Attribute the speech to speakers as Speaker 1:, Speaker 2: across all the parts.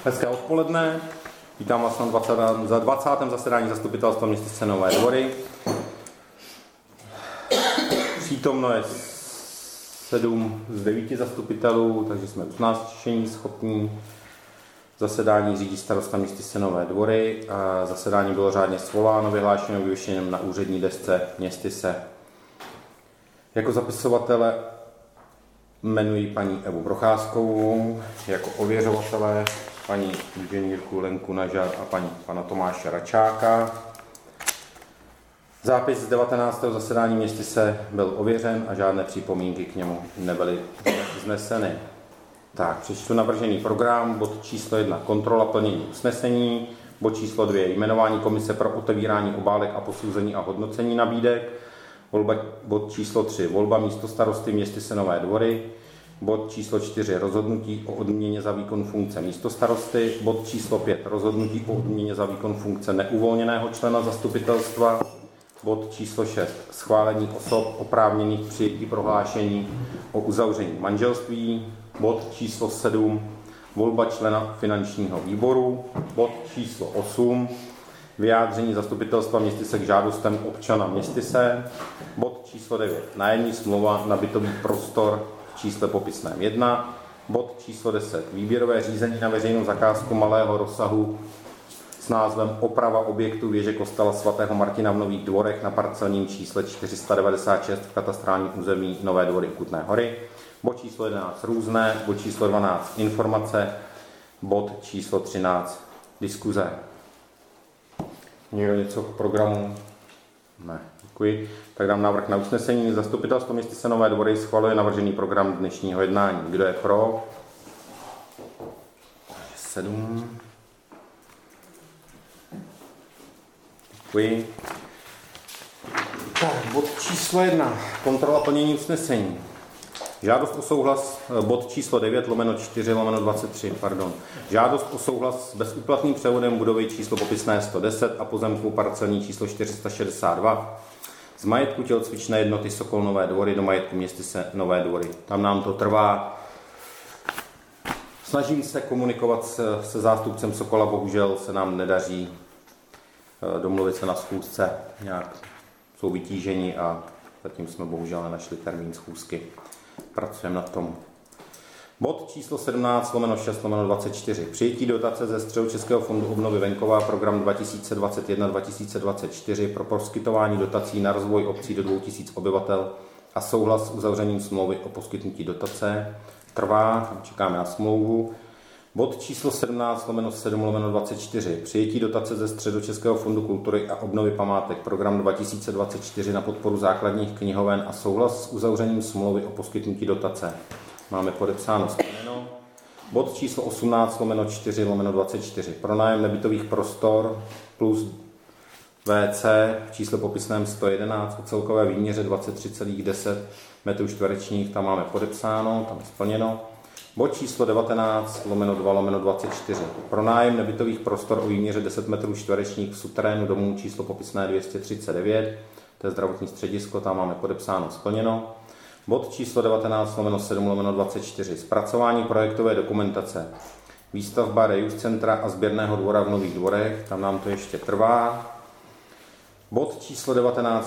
Speaker 1: Hezké odpoledne. Vítám vás na 20. zasedání Zastupitelstva městyse Nové Dvory. Přítomno je 7 z 9 zastupitelů, takže jsme 18 schopní. Zasedání řídí starosta městyse Nové Dvory a zasedání bylo řádně svoláno, vyhlášeno vyvěšením na úřední desce městyse. Jako zapisovatele jmenuji paní Evu Procházkovou, jako ověřovatele paní inženýrku Lenku Nažar a pana Tomáše Račáka. Zápis z 19. zasedání městyse byl ověřen a žádné připomínky k němu nebyly vzneseny. Tak, přečtu navržený program, bod číslo 1 kontrola plnění usnesení, bod číslo 2 jmenování komise pro otevírání obálek a posouzení a hodnocení nabídek, bod číslo 3 volba místostarosty městyse Nové Dvory, bod číslo 4 rozhodnutí o odměně za výkon funkce místostarosty, bod číslo 5 rozhodnutí o odměně za výkon funkce neuvolněného člena zastupitelstva, bod číslo 6 schválení osob oprávněných k přijetí prohlášení o uzavření manželství, bod číslo 7 volba člena finančního výboru, bod číslo 8 vyjádření zastupitelstva městyse k žádostem občana městyse, bod číslo 9 nájemní smlouva na bytový prostor v čísle popisném 1, bod číslo 10 výběrové řízení na veřejnou zakázku malého rozsahu s názvem oprava objektu věže kostela svatého Martina v Nových Dvorech na parcelním čísle 496 v katastrálním území Nové Dvory Kutné Hory, bod číslo 11 různé, bod číslo 12 informace, bod číslo 13 diskuze. Někdo něco k programu? Ne, děkuji. Tak dám návrh na usnesení. Zastupitelstvo městyse Nové Dvory schvaluje navržený program dnešního jednání. Kdo je pro? 7. Děkuji. Tak, bod číslo 1. Kontrola plnění usnesení. Žádost o souhlas, bod číslo 9/4/23, Žádost o souhlas s bezúplatným převodem budovy číslo popisné 110 a pozemku parcelní číslo 462 z majetku tělocvičné jednoty Sokol Nové Dvory do majetku městyse Nové Dvory. Tam nám to trvá. Snažím se komunikovat se zástupcem Sokola, bohužel se nám nedaří domluvit se na schůzce. Nějak jsou vytíženi a zatím jsme bohužel nenašli termín schůzky. Pracujeme na tom. Bod číslo 17/6/24. Přijetí dotace ze Středočeského fondu obnovy venkova program 2021-2024 pro poskytování dotací na rozvoj obcí do 2000 obyvatel a souhlas s uzavřením smlouvy o poskytnutí dotace. Trvá, čekáme na smlouvu. Bod číslo 17/7/24. Přijetí dotace ze Středočeského fondu kultury a obnovy památek program 2024 na podporu základních knihoven a souhlas s uzavřením smlouvy o poskytnutí dotace. Máme podepsáno splněno. Bod číslo 18/4/24. Pronájem nebytových prostor plus WC v čísle popisném 111 o celkové výměře 23,10 m², tam máme podepsáno, tam je splněno. Bod číslo 19/2/24. Pronájem nebytových prostor o výměře 10 m² v suterénu domů číslo popisné 239, to je zdravotní středisko, tam máme podepsáno, splněno. Bod číslo 19/7/24. Zpracování projektové dokumentace. Výstavba Reuse centra a sběrného dvora v Nových Dvorech, tam nám to ještě trvá. Bod číslo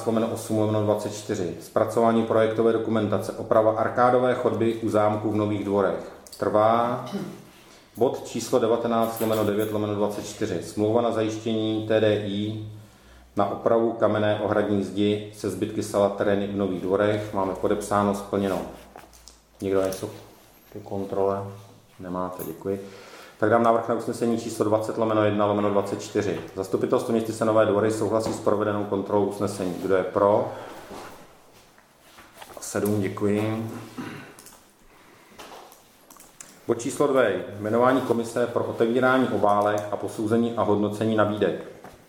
Speaker 1: 19/8/24. Zpracování projektové dokumentace. Oprava arkádové chodby u zámku v Nových Dvorech. Trvá. Bod číslo 19/9/24. Smlouva na zajištění TDI na opravu kamenné ohradní zdi se zbytky sala terény v Nových Dvorech. Máme podepsáno, splněno. Někdo něco ke kontrole? Nemáte, děkuji. Tak dám návrh na usnesení číslo 20/1/24. Zastupitelstvo městyse Nové Dvory souhlasí s provedenou kontrolou usnesení. Kdo je pro? 7, děkuji. Bod číslo 2. Jmenování komise pro otevírání obálek a posouzení a hodnocení nabídek.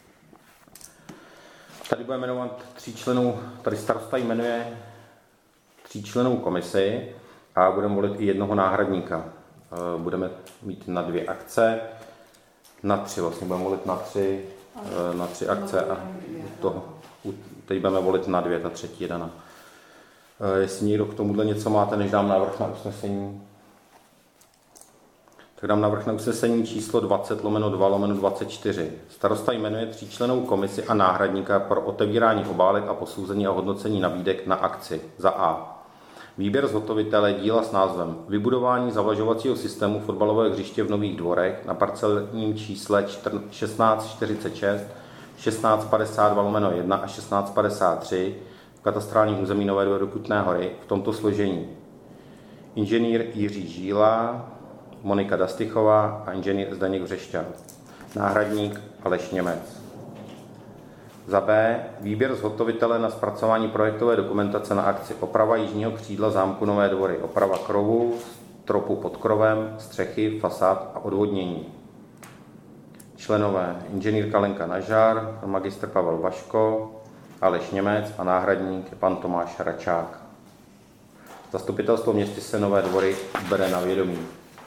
Speaker 1: Tady bude jmenovat 3 členů, tady starosta jmenuje 3 členů komisi a budeme volit i jednoho náhradníka. Budeme mít na 2 akce, na 3 vlastně budeme volit na 3 akce a teď budeme volit na 2, ta třetí je daná. Jestli někdo k tomuhle něco máte, než dám návrh na usnesení. Tak dám návrh na usnesení číslo 20/2/24. Starosta jmenuje 3člennou komisi a náhradníka pro otevírání obálek a posouzení a hodnocení nabídek na akci. Za A. Výběr zhotovitele díla s názvem Vybudování zavlažovacího systému fotbalového hřiště v Nových Dvorech na parcelním čísle 1646, 1652/1 a 1653 v katastrálním území Nové Dvory Kutné Hory v tomto složení. Inženýr Jiří Žíla, Monika Dastychová a inženýr Zdeněk Vřešťan. Náhradník Aleš Němec. Za B. Výběr zhotovitele na zpracování projektové dokumentace na akci Oprava jižního křídla zámku Nové Dvory, oprava krovu, stropu pod krovem, střechy, fasád a odvodnění. Členové inženýrka Lenka Nažár, magistr Pavel Vaško, Aleš Němec a náhradník pan Tomáš Račák. Zastupitelstvo městyse Nové Dvory bere na vědomí.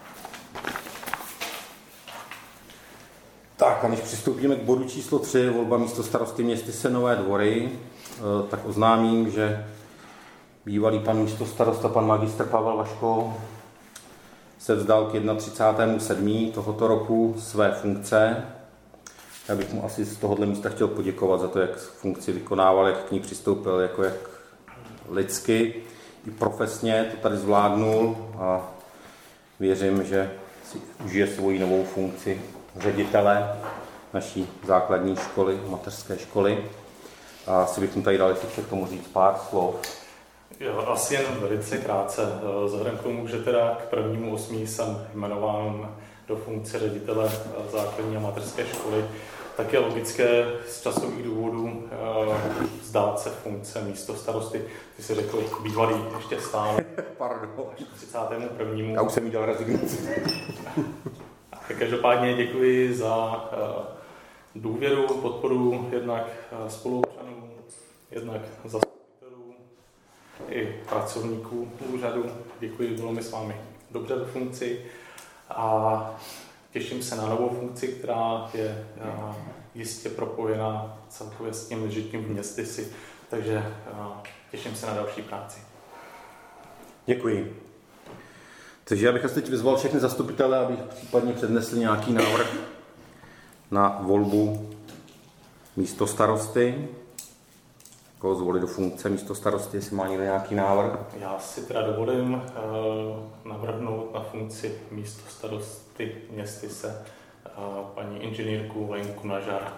Speaker 1: Tak a než přistoupíme k bodu číslo 3, volba místostarosty městyse Nové Dvory, tak oznámím, že bývalý pan místostarosta, pan magistr Pavel Vaško, se vzdal k 31.7. tohoto roku své funkce. Já bych mu asi z tohohle místa chtěl poděkovat za to, jak funkci vykonával, jak k ní přistoupil, jako jak lidsky i profesně to tady zvládnul a věřím, že si užije svoji novou funkci ředitele naší základní školy, mateřské školy. A asi bych mu tady dal ještě k tomu říct pár slov.
Speaker 2: Jo, asi jen velice krátce. Vzhledem k tomu, že teda k 1.8. jsem jmenován do funkce ředitele základní a mateřské školy, tak je logické z časových důvodů vzdát se funkce místostarosty. Ty jsi řekl bývalý ještě stále.
Speaker 1: Pardon.
Speaker 2: Až k 31.
Speaker 1: Já už jsem jí dal rezignaci.
Speaker 2: Každopádně děkuji za důvěru, podporu jednak spoluobčanů, jednak zastupitelů i pracovníků úřadu. Děkuji, bylo mi s vámi dobře ve funkci a těším se na novou funkci, která je jistě propojená celkově s tím žitím v městysi, takže těším se na další práci.
Speaker 1: Děkuji. Takže já bych teď vyzval všechny zastupitele, aby případně přednesli nějaký návrh na volbu místostarosty. Koho zvolit do funkce místostarosty, jestli má někdo nějaký návrh?
Speaker 2: Já si teda dovolím navrhnout na funkci místostarosty městyse paní inženýrku Lenku Nažár.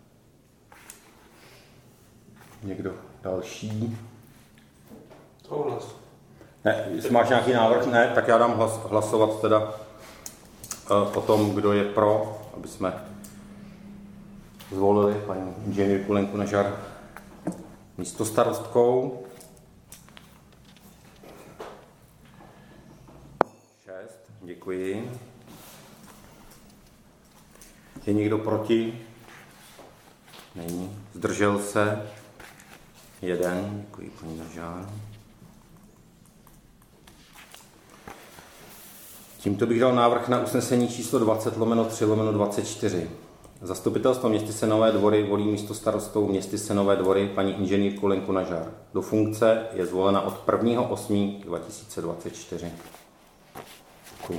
Speaker 1: Někdo další?
Speaker 3: Souhlas.
Speaker 1: Ne, jestli máš nějaký návrh? Ne, tak já dám hlasovat teda o tom, kdo je pro, aby jsme zvolili paní inženýrku Lenku Nažár místostarostkou. 6, děkuji. Je někdo proti? Není. Zdržel se? 1, děkuji paní Nažár. Tímto bych dal návrh na usnesení číslo 20/3/24. Zastupitelstvo městyse Nové Dvory volí místostarostou městyse Nové Dvory paní inženýrku Lenku Nažár. Do funkce je zvolena od 1.8.2024. Děkuji.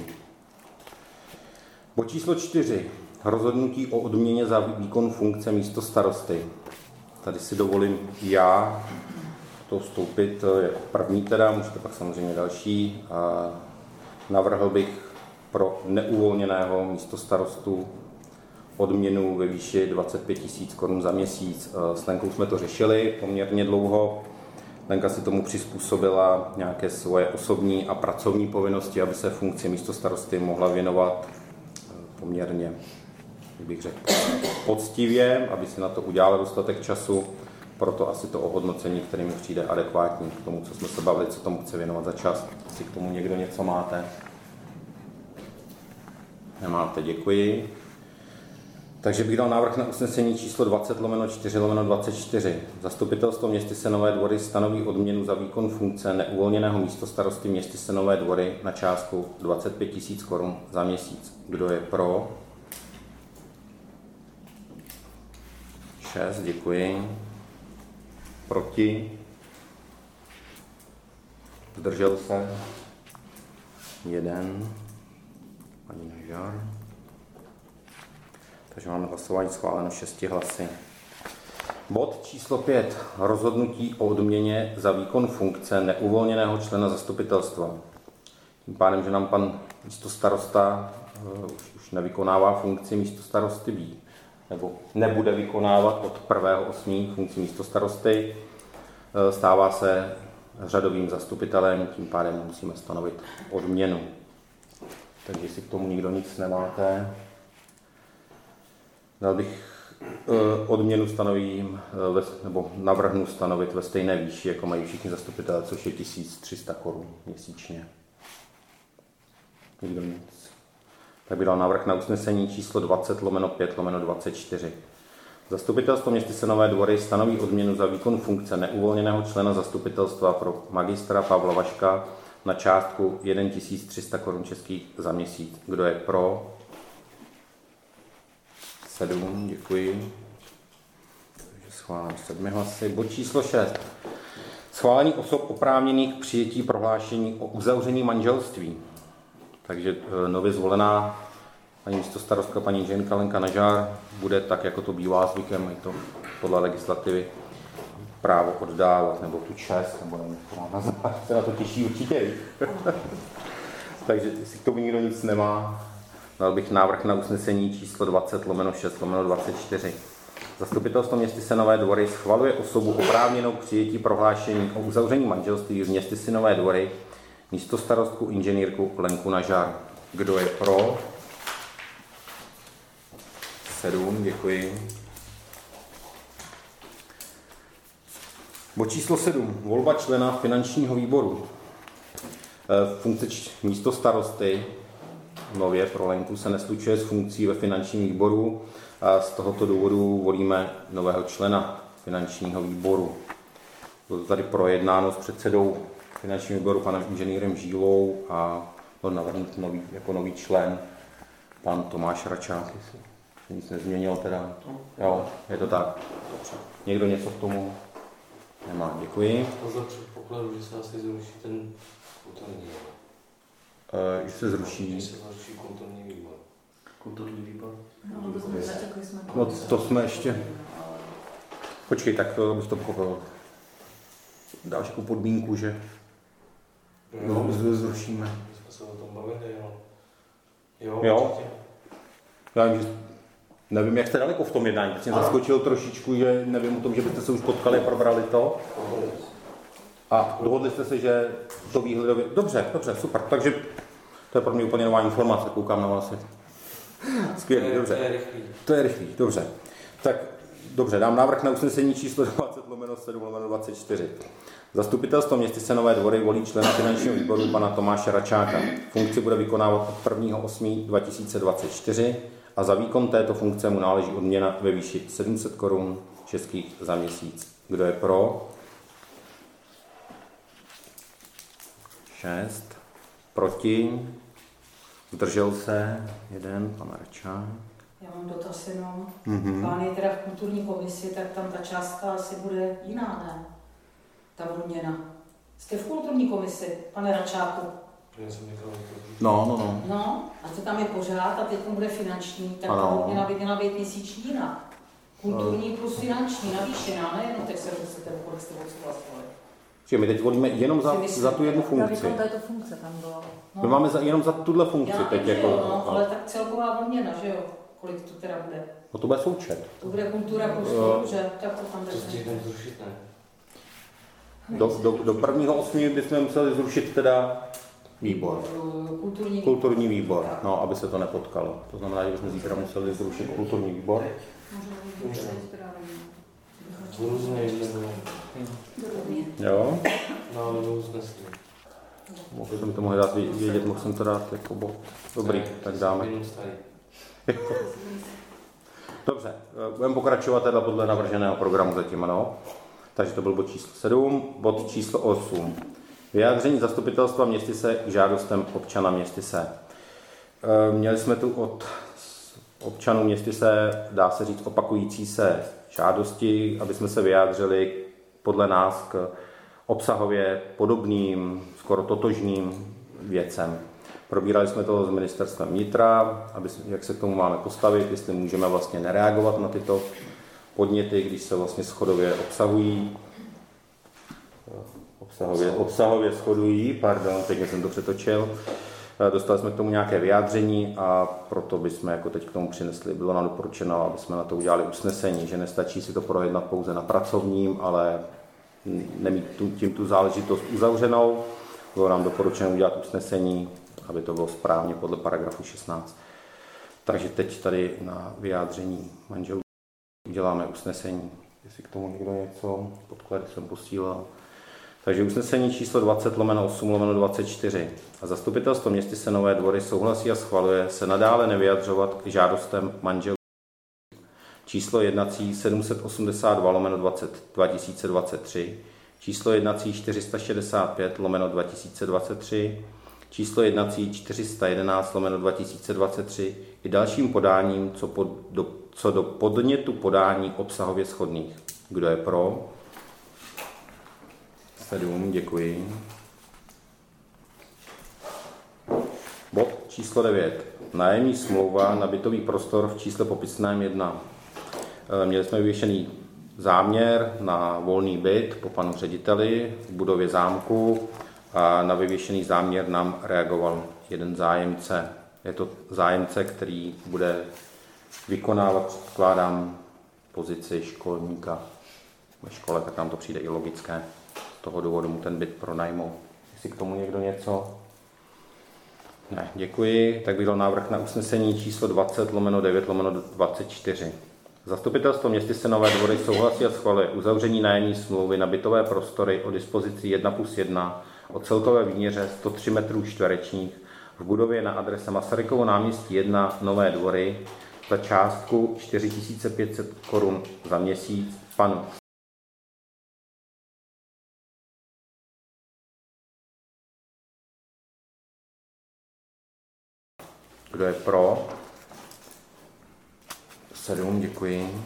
Speaker 1: Bod číslo 4. Rozhodnutí o odměně za výkon funkce místostarosty. Tady si dovolím já to vstoupit jako první teda, můžete pak samozřejmě další. Navrhl bych pro neuvolněného místostarostu odměnu ve výši 25 000 korun za měsíc. S Lenkou jsme to řešili poměrně dlouho. Lenka si tomu přizpůsobila nějaké svoje osobní a pracovní povinnosti, aby se funkci místostarosty mohla věnovat poměrně, jak bych řekl, poctivě, aby si na to udělala dostatek času. Proto asi to ohodnocení, které mi přijde adekvátní k tomu, co jsme se bavili, co tomu chce věnovat za čas. Jestli k tomu někdo něco máte? Nemáte, děkuji. Takže bych dal návrh na usnesení číslo 20/4/24. Zastupitelstvo městyse Nové Dvory stanoví odměnu za výkon funkce neuvolněného místostarosty městyse Nové Dvory na částku 25 000 korun za měsíc. Kdo je pro? 6, děkuji. Proti? Zdržel se? 1. paní Nažár. Takže máme hlasování schváleno 6 hlasy. Bod číslo 5. Rozhodnutí o odměně za výkon funkce neuvolněného člena zastupitelstva. Tím pádem, že nám pan místostarosta už nevykonává funkci místostarosty B, nebo nebude vykonávat od 1.8. funkci místostarosty, stává se řadovým zastupitelem, tím pádem musíme stanovit odměnu. Takže jestli k tomu nikdo nic nemáte, dal bych odměnu stanovím, nebo navrhnu stanovit ve stejné výši, jako mají všichni zastupitelé, což je 1300 korun měsíčně. Nikdo nic. Tak by dal návrh na usnesení číslo 20/5/24. Zastupitelstvo městyse Nové Dvory stanoví odměnu za výkon funkce neuvolněného člena zastupitelstva pro magistra Pavla Vaška na částku 1300 korun českých za měsíc. Kdo je pro? 7, děkuji. Takže schválám 7 hlasy. Bod číslo 6. Schválení osob oprávněných k přijetí prohlášení o uzavření manželství. Takže nově zvolená paní místostarostka, paní inženýrka Lenka Nažár, bude tak, jako to bývá zvykem, je to podle legislativy právo oddávat, nebo tu čest, nebo nevím, se na to těší určitě. Takže jestli k tomu nikdo nic nemá, dal bych návrh na usnesení číslo 20/6/24. Zastupitelstvo městyse Nové Dvory schvaluje osobu oprávněnou k přijetí prohlášení o uzavření manželství v městyse Nové Dvory místostarostku inženýrku Lenku Nažár. Kdo je pro? 7, děkuji. Bod číslo 7. Volba člena finančního výboru. Funkce místostarosty nově pro Lenku se neslučuje s funkcí ve finančním výboru a z tohoto důvodu volíme nového člena finančního výboru. Bylo to tady projednáno s předsedou finančního výboru panem inženýrem Žílou a byl navrhnut jako nový člen pan Tomáš Račák. Nic nezměnil teda. Jo, je to tak. Někdo něco k tomu nemá. Děkuji.
Speaker 3: To za předpokladu, že se asi zruší ten kulturní výbor.
Speaker 1: Že se zruší.
Speaker 3: Že se zruší kulturní výbor. Kulturní výbor?
Speaker 1: No to jsme ještě... Počkej, tak to bych to pochopil. Dáš jako podmínku, že zrušíme.
Speaker 3: My jsme se o tom bavili, jo.
Speaker 1: Jo. Já vím, že nevím, jak jste daleko v tom jednání, teď jsem zaskočil trošičku, že nevím o tom, že byste se už potkali a probrali to. A dohodli jste se, že to výhledově... Dobře, super, takže to je pro mě úplně nová informace, koukám na vás. Skvělý, dobře. To je rychlý, dobře. Tak dobře, dám návrh na usnesení číslo 20/7/24. Zastupitelstvo městyse Nové Dvory volí člena finančního výboru pana Tomáše Račáka. Funkci bude vykonávat od 1.8.2024 a za výkon této funkce mu náleží odměna ve výši 700 korun českých za měsíc. Kdo je pro? 6. Proti? Zdržel se? 1. Pan Račák.
Speaker 4: Já mám dotaz jenom. Pán je teda v kulturní komisi, tak tam ta částka asi bude jiná, ne? Ta odměna. Jste v kulturní komisi, pane Račáku?
Speaker 3: Já jsem někdo
Speaker 1: No.
Speaker 4: No, a to tam je pořád a teď bude finanční, tak ta odměna by měla být měsíční jinak. Kulturní plus finanční, navýšená, ne jenom těch 700, kolik jste odsouhlasili.
Speaker 1: Čiže my teď volíme jenom za tu jednu funkci.
Speaker 5: Za této funkce tam bylo.
Speaker 4: No.
Speaker 1: My máme jenom za tuhle funkci.
Speaker 4: Já
Speaker 1: teď
Speaker 4: vím,
Speaker 1: jako,
Speaker 4: no, ale tak celková odměna, že jo? Kolik to teda bude?
Speaker 1: No to bude součet.
Speaker 4: To bude kultura plus, že tak to tam
Speaker 3: to
Speaker 4: bude.
Speaker 3: stihneme zrušit, ne?
Speaker 1: Do 1.8. bychom museli zrušit teda výbor. Kulturní výbor, no, aby se to nepotkalo. To znamená, že bychom zítra museli zrušit kulturní výbor.
Speaker 3: Různě
Speaker 1: Jo?
Speaker 3: no, usnesení.
Speaker 1: Mohl jsem to mohl dát vědět, mohl jsem to dát jako bod. Dobrý, tak dáme. Dobře, budeme pokračovat teda podle navrženého programu zatím, ano. Takže to byl bod číslo 7, bod číslo 8. Vyjádření zastupitelstva Městyse k žádostem občana Městyse. Měli jsme tu od občanů Městyse, dá se říct, opakující se žádosti, aby jsme se vyjádřili podle nás k obsahově podobným, skoro totožným věcem. Probírali jsme to s ministerstvem vnitra, jak se k tomu máme postavit, jestli můžeme vlastně nereagovat na tyto podněty, když se vlastně shodově obsahově shodují, pardon, teď jsem to přetočil. Dostali jsme k tomu nějaké vyjádření a proto bychom jako teď k tomu přinesli. Bylo nám doporučeno, aby jsme na to udělali usnesení, že nestačí si to projednat pouze na pracovním, ale nemít tím tu záležitost uzavřenou. Bylo nám doporučeno udělat usnesení, aby to bylo správně podle paragrafu 16. Takže teď tady na vyjádření manželů uděláme usnesení. Jestli k tomu někdo něco, podklady jsem posílal. Takže usnesení číslo 20/8/24. A zastupitelstvo městyse Nové Dvory souhlasí a schvaluje se nadále nevyjadřovat k žádostem manželů číslo jednací 782/2023, číslo jednací 465/2023, číslo jednací 411/2023 i dalším podáním, co do podnětu podání obsahově shodných. Kdo je pro? 7, děkuji. Bod číslo 9. Nájemní smlouva na bytový prostor v čísle popisném 1. Měli jsme vyvěšený záměr na volný byt po panu řediteli v budově zámku a na vyvěšený záměr nám reagoval jeden zájemce. Je to zájemce, který bude vykonávat, předpokládám, pozici školníka ve škole, tak nám to přijde i logické. Z toho důvodu mu ten byt pronajmou. Jestli k tomu někdo něco? Ne, děkuji. Tak byl návrh na usnesení číslo 20/9/24. Zastupitelstvo městyse Nové Dvory souhlasí a schvaluje uzavření nájemní smlouvy na bytové prostory o dispozici 1+1 o celkové výměře 103 m2 v budově na adrese Masarykovo náměstí 1 Nové Dvory za částku 4 500 korun za měsíc panu Kdo je pro? 7, děkuji.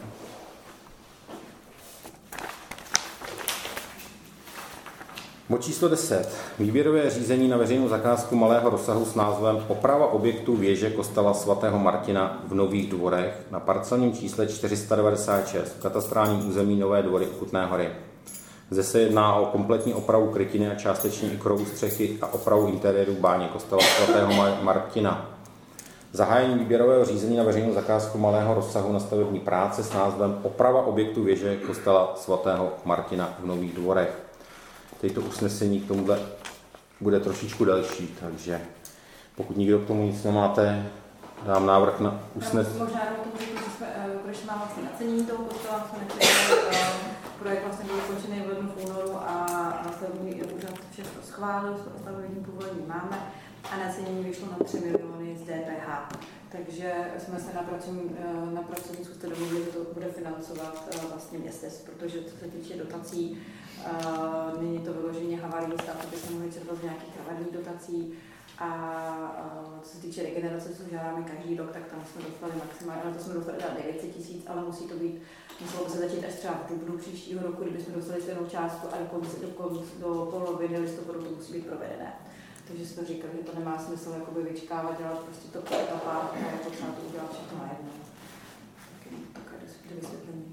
Speaker 1: Bod číslo 10. Výběrové řízení na veřejnou zakázku malého rozsahu s názvem Oprava objektu věže kostela svatého Martina v Nových Dvorech na parcelním čísle 496 v katastrálním území Nové Dvory u Kutné Hory. Zde se jedná o kompletní opravu krytiny a částečně i krovu střechy a opravu interiéru báně kostela svatého Martina. Zahájení výběrového řízení na veřejnou zakázku malého rozsahu na stavební práce s názvem Oprava objektu věže kostela svatého Martina v Nových Dvorech. Teď to usnesení k tomuhle bude trošičku delší, takže pokud nikdo k tomu nic nemáte, dám návrh na usnesení.
Speaker 5: Možná jenom tomu řeknu, že jsme, když máme vlastně nacenění toho kostela, jsme nechtěli, projekt vlastně byl ukončený v lednu, v únoru a stavební úřad všechno schválil, stavební povolení máme a nacenění vyšlo na 3 miliony z DPH. Takže jsme se na pracovní schůzce domluvili, že to bude financovat vlastně městes, protože co se týče dotací, není to vyloženě havarijní stav, aby jsme mohli čerpat z nějakých havarijních dotací. A co se týče regenerace, co žádáme každý rok, tak tam jsme dostali maximálně, na to jsme dostali 900 000, ale muselo by se začít až třeba v dubnu příštího roku, kdybychom dostali stejnou částku a do poloviny listopadu to musí být provedené. Takže jsme říkali, že to nemá smysl jakoby vyčkávat, dělat prostě to po etapách, ale je potřeba to udělat všechno najednou. Takové vysvětlení.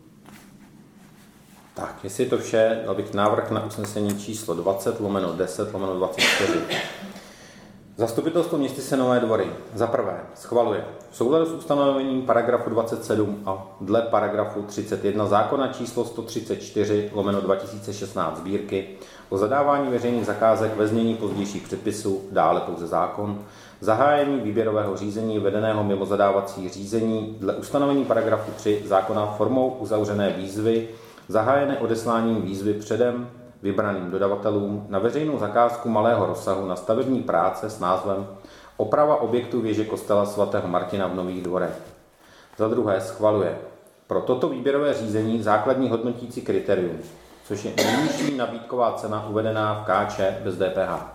Speaker 1: Tak, jestli je to vše, dal bych návrh na usnesení číslo 20/10/24. Zastupitelstvo městyse Nové Dvory za prvé schvaluje v souladu s ustanovením paragrafu 27 a dle paragrafu 31 zákona číslo 134/2016 sbírky o zadávání veřejných zakázek ve znění pozdějších předpisů, dále pouze zákon, zahájení výběrového řízení vedeného mimo zadávací řízení dle ustanovení paragrafu 3 zákona formou uzavřené výzvy, zahájené odesláním výzvy předem vybraným dodavatelům na veřejnou zakázku malého rozsahu na stavební práce s názvem Oprava objektu věže kostela svatého Martina v Nových Dvorech. Za druhé schvaluje pro toto výběrové řízení základní hodnotící kritérium, což je nejnižší nabídková cena uvedená v KČ bez DPH.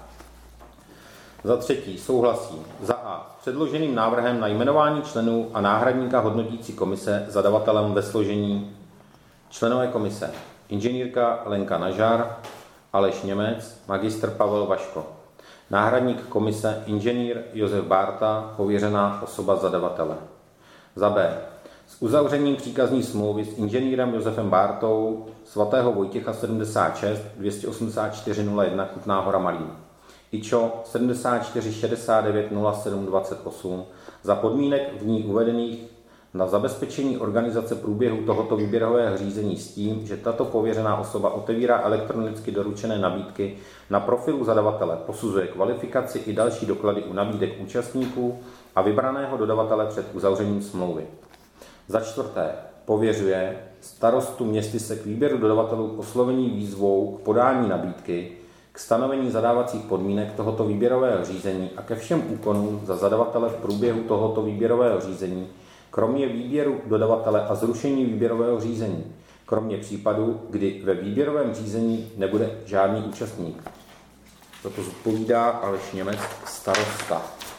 Speaker 1: Za třetí souhlasí za A s předloženým návrhem na jmenování členů a náhradníka hodnotící komise zadavatelem ve složení členové komise inženýrka Lenka Nažar, Aleš Němec, magistr Pavel Vaško. Náhradník komise inženýr Josef Bárta, pověřená osoba zadavatele. Za B. S uzavřením příkazní smlouvy s inženýrem Josefem Bártou svatého Vojtěcha 76 28401 Kutná Hora Malín. IČO 74 69 07 28 za podmínek v ní uvedených na zabezpečení organizace průběhu tohoto výběrového řízení s tím, že tato pověřená osoba otevírá elektronicky doručené nabídky na profilu zadavatele, posuzuje kvalifikaci i další doklady u nabídek účastníků a vybraného dodavatele před uzavřením smlouvy. Za čtvrté, pověřuje starostu Městyse k výběru dodavatelů k oslovení výzvou k podání nabídky, k stanovení zadávacích podmínek tohoto výběrového řízení a ke všem úkonům za zadavatele v průběhu tohoto výběrového řízení, kromě výběru dodavatele a zrušení výběrového řízení, kromě případů, kdy ve výběrovém řízení nebude žádný účastník. Toto zodpovídá Aleš Němec, starosta.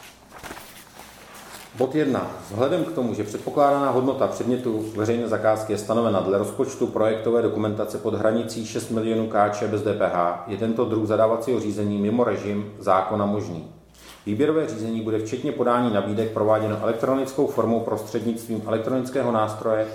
Speaker 1: Bod 1. Vzhledem k tomu, že předpokládaná hodnota předmětu veřejné zakázky je stanovena dle rozpočtu projektové dokumentace pod hranicí 6 milionů Kč bez DPH, je tento druh zadávacího řízení mimo režim zákona možný. Výběrové řízení bude včetně podání nabídek prováděno elektronickou formou prostřednictvím elektronického nástroje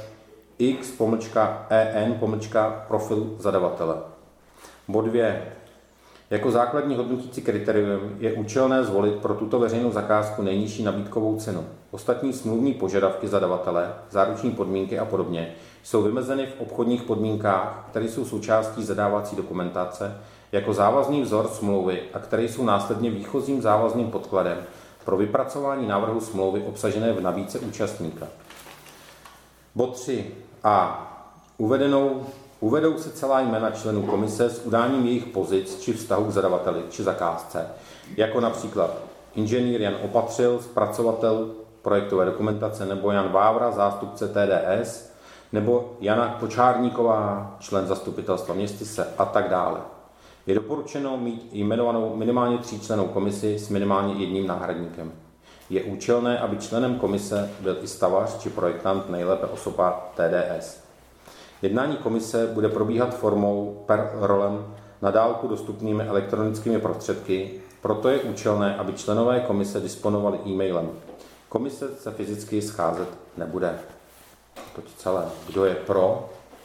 Speaker 1: X-EN-profilu zadavatele. Bod 2. Jako základní hodnotící kritérium je účelné zvolit pro tuto veřejnou zakázku nejnižší nabídkovou cenu. Ostatní smluvní požadavky zadavatele, záruční podmínky a podobně jsou vymezeny v obchodních podmínkách, které jsou součástí zadávací dokumentace, jako závazný vzor smlouvy a které jsou následně výchozím závazným podkladem pro vypracování návrhu smlouvy obsažené v nabídce účastníka. Bod 3a. Uvedou se celá jména členů komise s udáním jejich pozic či vztahu k zadavateli či zakázce, jako například inženýr Jan Opatřil, zpracovatel projektové dokumentace, nebo Jan Vávra, zástupce TDS, nebo Jana Kočárníková, člen zastupitelstva Městyse a tak dále. Je doporučeno mít jmenovanou minimálně 3člennou komisi s minimálně jedním náhradníkem. Je účelné, aby členem komise byl i stavař či projektant, nejlépe osoba TDS. Jednání komise bude probíhat formou per rolem na dálku dostupnými elektronickými prostředky, proto je účelné, aby členové komise disponovali e-mailem. Komise se fyzicky scházet nebude. To celé. Kdo je pro?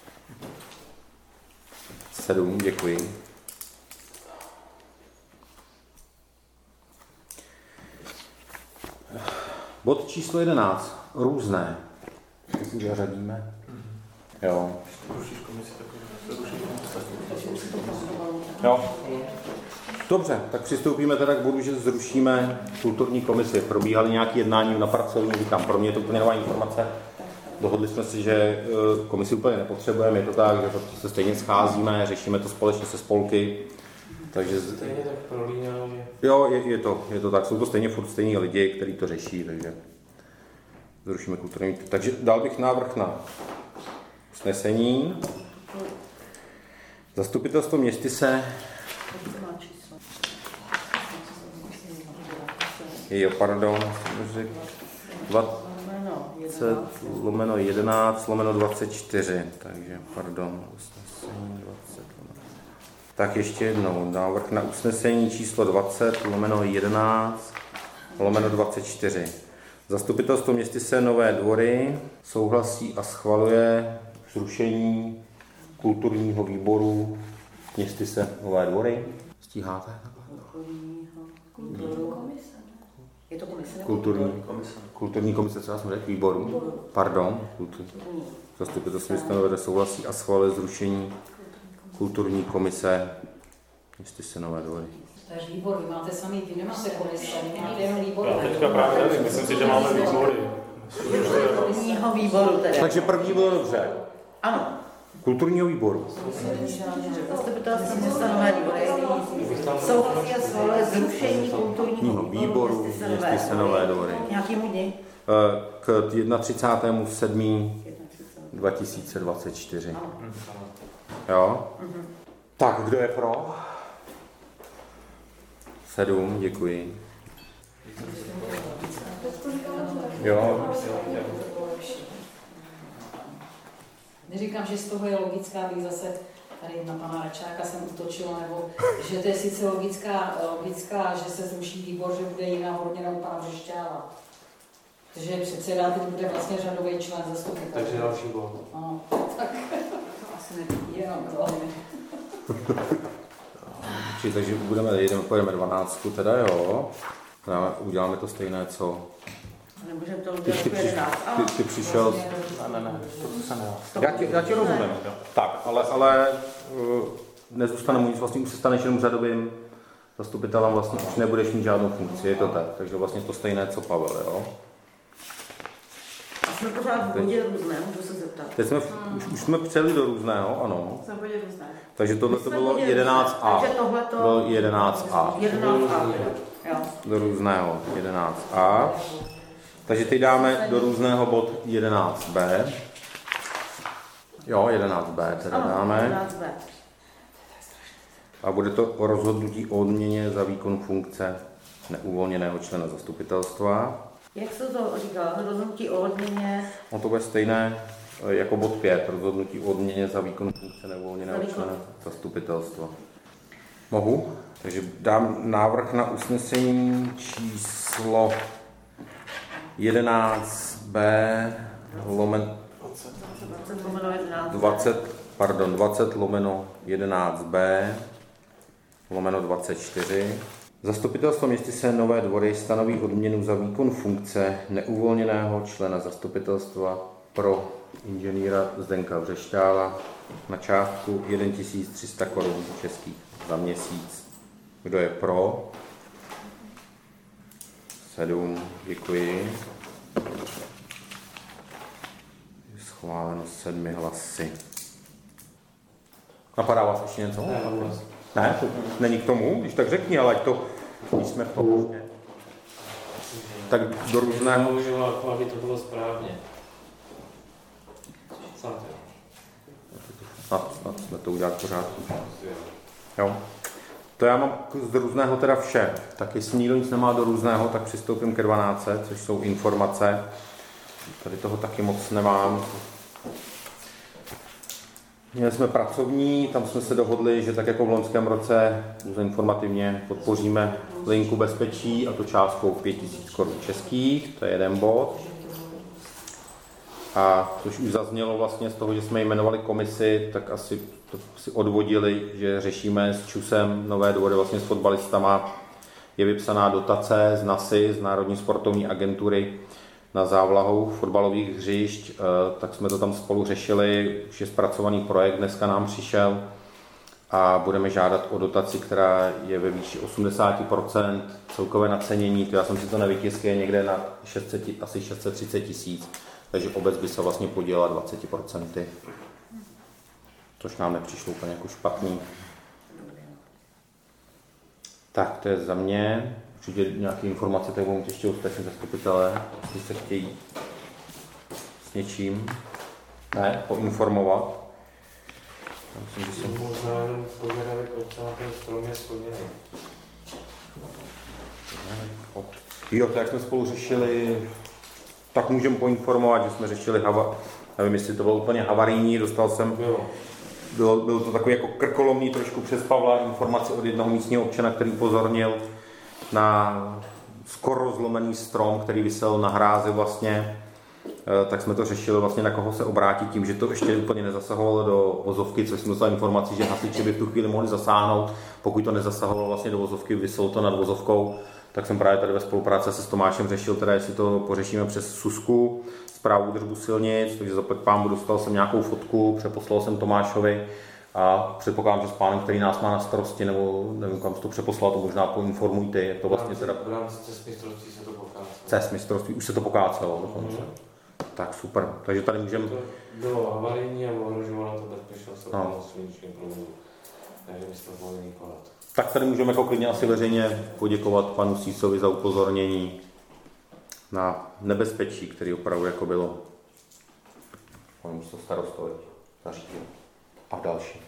Speaker 1: 7, děkuji. Bod číslo 11. Různé. Jestli zařadíme. Jo. Jo. Dobře, tak přistoupíme teda k bodu, že zrušíme kulturní komisi. Probíhaly nějaké jednání na pracovní, říkám, pro mě je to úplně nová informace. Dohodli jsme si, že komisi úplně nepotřebujeme, je to tak, že se stejně scházíme, řešíme to společně se spolky. Takže
Speaker 3: stejně tak prolínáme.
Speaker 1: Jo, je to tak, jsou to stejně furt stejní lidi, kteří to řeší, takže zrušíme kulturní. Takže dal bych návrh na usnesení. Zastupitelstvo Městyse. Jo, pardon, 20/11/24, takže pardon, usnesení 20. Tak ještě jednou, návrh na usnesení číslo 20/11/24. Zastupitelstvo Městyse Nové Dvory souhlasí a schvaluje zrušení kulturního výboru Městyse Nové Dvory. Stíháte?
Speaker 4: Je to komise?
Speaker 1: Kulturní komise, co já jsem řekl, výboru. Pardon. Zastupitelstvo Městyse Nové Dvory souhlasí a schvaluje zrušení kulturní komise Městyse Nové Dvory.
Speaker 4: To je výbor, vy máte sami, vy nemáte komise, vy máte jenom výbor.
Speaker 2: Já teďka právě nevím, myslím si, že máme výbory.
Speaker 6: Kulturního výboru teda.
Speaker 1: Takže první bylo dobře.
Speaker 6: Ano.
Speaker 1: Kulturního výboru.
Speaker 6: Zastupitelstvo Městyse Nové Dvory souhlasí a schvaluje zrušení kulturního výboru
Speaker 1: Městyse Nové Dvory.
Speaker 6: Nějakému dni?
Speaker 1: K 31.7.2024. Jo? Tak, kdo je pro? 7, děkuji. Jo.
Speaker 4: Neříkám, že z toho je logická, abych zase tady na pana Račáka jsem útočila, nebo že to je sice logická, že se zruší výbor, že bude jiná odměna u pana Břešťála. Takže předseda teď bude vlastně řadový člen zastupitelstva.
Speaker 3: Takže další bod.
Speaker 4: No, tak
Speaker 5: To asi nevidí.
Speaker 4: jenom to.
Speaker 1: Takže pojedeme 12 teda, jo. Uděláme to stejné, co...
Speaker 6: Nemůžeme to udělat jako 11.
Speaker 1: Ty přišel...
Speaker 2: Ne, to se nedá.
Speaker 1: Já ti rozumím. Tak, ale nezůstane mu nic, vlastně už se staneš jenom řadovým zastupitelem, vlastně už nebudeš mít žádnou funkci, je to tak. Takže vlastně to stejné, co Pavel, jo.
Speaker 6: A jsme pořád v bodě různé, můžu se zeptat.
Speaker 1: Teď už jsme přijeli do různého, ano.
Speaker 5: Jsem bodě různé.
Speaker 1: Takže tohle to bylo 11a.
Speaker 6: Takže tohle to...
Speaker 1: Bylo 11a.
Speaker 6: 11a, jo.
Speaker 1: Do různého 11a. Takže teď dáme do různého bod 11b. Jo, 11b teda dáme.
Speaker 6: 11b.
Speaker 1: A bude to o rozhodnutí o odměně za výkon funkce neuvolněného člena zastupitelstva.
Speaker 6: Jak se to říká? Rozhodnutí o odměně?
Speaker 1: On to bude stejné jako bod 5. Rozhodnutí o odměně za výkon funkce neuvolněného člena zastupitelstva. Mohu? Takže dám návrh na usnesení číslo 11b lomen 20 lomeno 11b lomeno 24. Zastupitelstvo Městyse Nové Dvory stanoví odměnu za výkon funkce neuvolněného člena zastupitelstva pro inženýra Zdenka Břešťála na částku 1300 korun českých za měsíc. Kdo je pro? 7. Děkuji. Schváleno 7 hlasy. Napadá vás ještě něco? Ne, to není k tomu, když tak řekni, ale ať to, když jsme v tom. Tak do různého...
Speaker 3: Aby to bylo správně.
Speaker 1: Snad jsme to udělat pořád. Jo. To já mám z různého teda vše. Tak jestli nikdo nic nemá do různého, tak přistoupím ke 12, což jsou informace. Tady toho taky moc nemám. Měli jsme pracovní, tam jsme se dohodli, že tak jako v loňském roce informativně podpoříme linku bezpečí, a to částkou 5000 korun českých, to je jeden bod. A což už zaznělo vlastně z toho, že jsme jmenovali komisi, tak asi to si odvodili, že řešíme s ČUSem Nové Dvory vlastně s fotbalistama. Je vypsaná dotace z NASY, z Národní sportovní agentury, na závlahu fotbalových hřišť, tak jsme to tam spolu řešili, už je zpracovaný projekt, dneska nám přišel a budeme žádat o dotaci, která je ve výši 80%, celkové nacenění, to já jsem si to nevytiskl, je někde na asi 630 000, takže obec by se vlastně podílela 20%, což nám nepřišlo úplně jako špatný. Tak, to je za mě. Určitě nějaké informace tady budou ještě ostatní zastupitelé, jestli se chtějí s něčím poinformovat. Myslím, že jsem...
Speaker 3: Možná jenom požadavek občana, ten strom je schodněný.
Speaker 1: Jo, to jak jsme spolu řešili, tak můžeme poinformovat, že jsme řešili nevím, jestli to bylo úplně havarijní, dostal jsem... Bylo to takový jako krkolomný trošku přes Pavla informace od jednoho místního občana, který upozornil na skoro zlomený strom, který visel na hrázi vlastně, tak jsme to řešili vlastně, na koho se obrátit tím, že to ještě úplně nezasahovalo do vozovky, což jsme dostali informaci, že hasiči by v tu chvíli mohli zasáhnout, pokud to nezasahovalo vlastně do vozovky, viselo to nad vozovkou, tak jsem právě tady ve spolupráci se s Tomášem řešil, teda jestli to pořešíme přes SUSku, Správu údržbu silnic, takže zaplať pánbu dostal jsem nějakou fotku, přeposlal jsem Tomášovi a předpokládám, že s pánem, který nás má na starosti, nebo nevím, kam jsi to přeposlal, to možná poinformujte, jak to vlastně teda...
Speaker 3: V rámci cestmistrovství se to pokácelo.
Speaker 1: Cestmistrovství, už se to pokácelo dokonce. Tak super, takže tady můžeme...
Speaker 3: To bylo havarijní a ohrožovalo to bezpečnost silničního provozu, takže my jsme to mohli konat.
Speaker 1: Tak tady můžeme jako klidně asi veřejně poděkovat panu Sísovi za upozornění na nebezpečí, který opravdu jako bylo. On to starostovi zařídil. A další.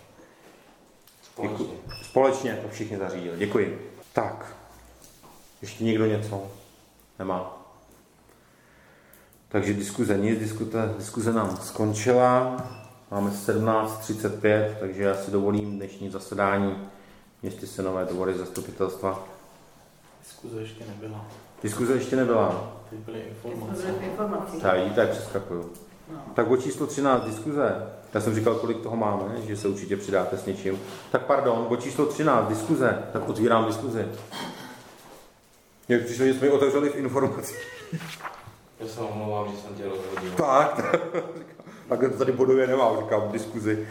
Speaker 1: Společně to všichni zařídili. Děkuji. Tak. Ještě někdo něco? Nemá. Takže diskuze nic, diskuze nám skončila. Máme 17:35, takže já si dovolím dnešní zasedání Městyse Nové Dvory zastupitelstva. Diskuze ještě nebyla.
Speaker 2: Teď byly informace.
Speaker 1: Tak, vidíte, jak přeskakuju.
Speaker 6: No.
Speaker 1: Tak bod číslo 13, diskuze. Já jsem říkal, kolik toho máme, že se určitě přidáte s něčím. Tak pardon, bod číslo 13, diskuze. Tak otvírám diskuzi. Jak přišlo, že jsme ji otevřeli v informaci.
Speaker 3: Já se omlouvám, že jsem tě rozhodil.
Speaker 1: Tak tady bodově nemám, říkám, diskuzi.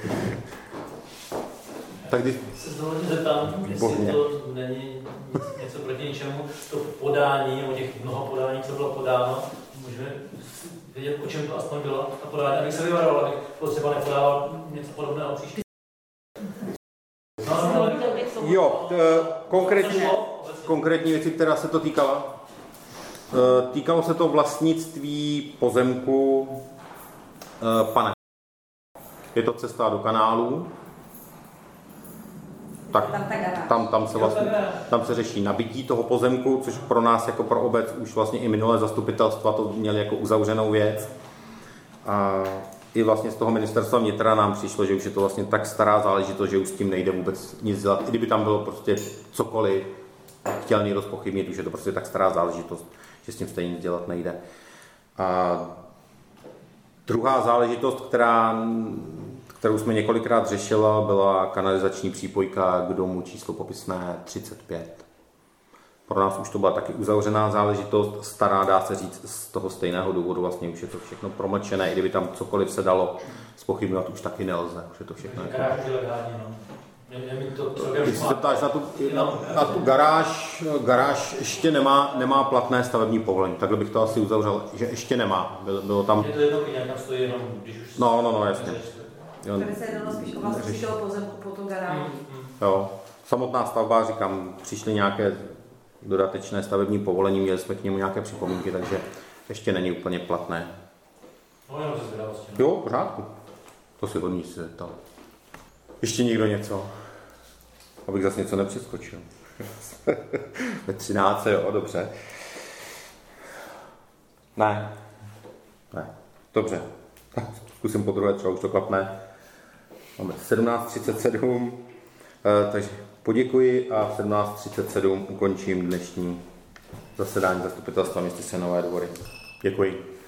Speaker 1: Tak
Speaker 7: se znovu zeptám, jestli to není něco proti ničemu, to podání, nebo těch mnoho podání, co bylo podáno, můžeme vědět, o čem to aspoň bylo, ta podání, abych se vyvaroval, abych třeba nepodával něco podobného příště.
Speaker 1: Jo, konkrétní věci, která se to týkala. Týkalo se to vlastnictví pozemku pana. Je to cesta do kanálu. Tak tam se řeší nabití toho pozemku, což pro nás jako pro obec už vlastně i minulé zastupitelstva to měli jako uzavřenou věc. A i vlastně z toho ministerstva vnitra nám přišlo, že už je to vlastně tak stará záležitost, že už s tím nejde vůbec nic dělat. I kdyby tam bylo prostě cokoliv, chtěl někdo zpochybnit, už je to prostě tak stará záležitost, že s tím stejně nic dělat nejde. A druhá záležitost, kterou jsme několikrát řešila, byla kanalizační přípojka k domu číslo popisné 35. Pro nás už to byla taky uzavřená záležitost, stará, dá se říct, z toho stejného důvodu, vlastně už je to všechno promlčené, i kdyby tam cokoliv se dalo zpochybňovat, už taky nelze, už je to všechno.
Speaker 7: Garáž je legální, no.
Speaker 1: Když se ptáš na tu garáž ještě nemá platné stavební povolení, takhle bych to asi uzavřel, že ještě nemá. Bylo tam...
Speaker 7: Je to jedno, jak tam stojí jenom, když už...
Speaker 1: No, jasně.
Speaker 5: Tady se jednalo spíš o vlastnictví toho pozemku po tu garáži.
Speaker 1: Jo, samotná stavba, říkám, přišly nějaké dodatečné stavební povolení, měli jsme k němu nějaké připomínky, takže ještě není úplně platné.
Speaker 7: No, jenom ze zvědavosti.
Speaker 1: Jo, v pořádku. To si hodně si zeptal. Ještě někdo něco? Abych zase něco nepřeskočil. Ve 13, jo, dobře. Ne. Dobře. Zkusím po druhé, třeba už to klapne. Máme 17:37, takže poděkuji a v 17:37 ukončím dnešní zasedání zastupitelstva Městyse Nové Dvory. Děkuji.